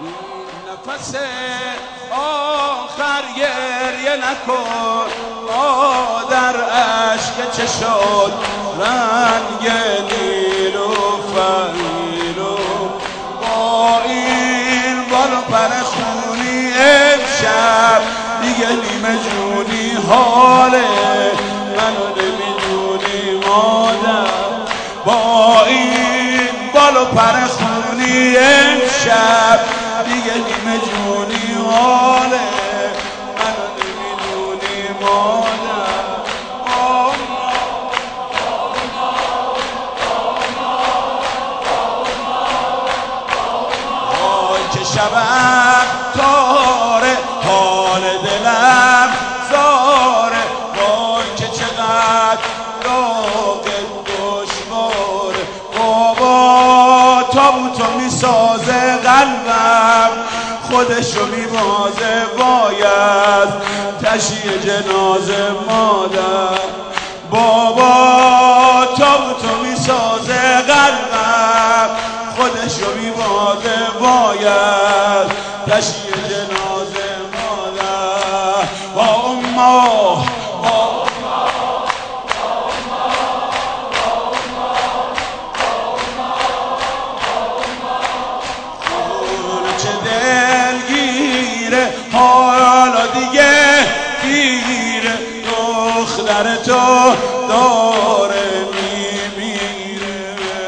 نفس آخر گریه نکن، مادر اشک چه شد رنگ نیلوفر با این بال و پر خونی امشب دیگه نیمه جونی حاله منو نمیدونی مادر، با این بال و پر خونی امشب دیگه نیمه جونی حاله منو نمیدونی مادر. وای که شبم تاره حال دلم زاره، وای که چقدر راق دشواره، بابا تابوتو میسازه قلبم خودشو میبازه، باید تشییع جنازه مادر، بابا تابوتو میسازه قلبم خودشو میبازه، باید تشییع جنازه مادر. با اما حالا دیگه گیره دختر تو داره میمیره،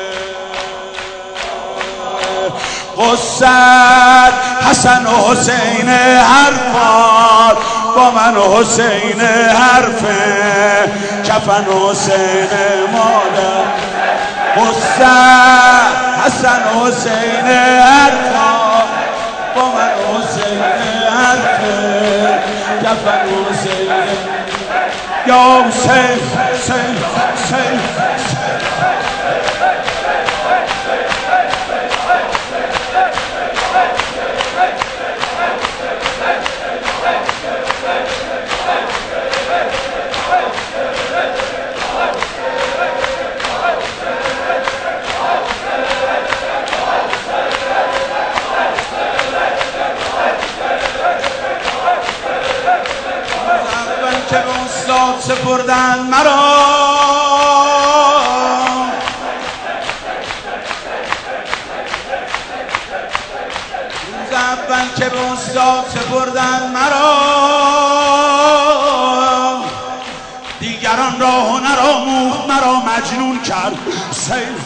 قصد حسن و حسین حرفات با من و حسین حرفه، کفن و حسین مادر، قصد حسن و حسین حرفات با من و حسین کفن حسین یا حسین حسین حسین که به استاد سپردن مرا، روز اول که به استاد سپردن مرا، دیگران را هنر آموخت مرا مجنون کرد.